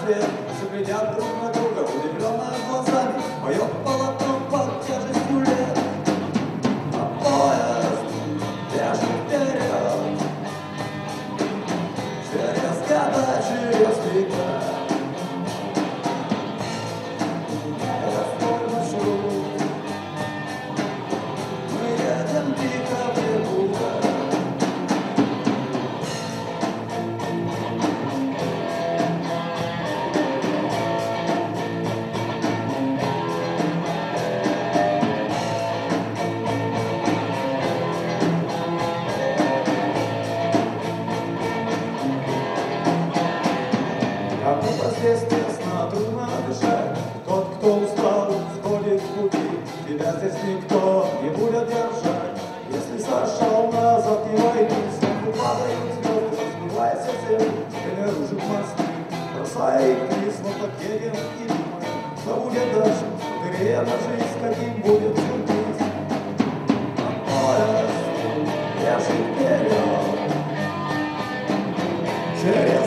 свет, все глядят друг на друга удивленно глазами, поет полотно под тяжестью лет. А поезд бежит вперед, через года, через века. Это твой маршрут, мы едем дико прибудо. Кому-то здесь тесно, трудно дышать. Тот, кто устал, сходит в пути. Тебя здесь никто не будет держать. Если сошел назад, не войди. Сверху падают звезды, разбиваясь о землю. Или ружит мосты, бросая их вниз. Вот так едем и думаем, что будет дальше. Впереди жизнь, каким будет сюрприз. А поезд бежит вперед.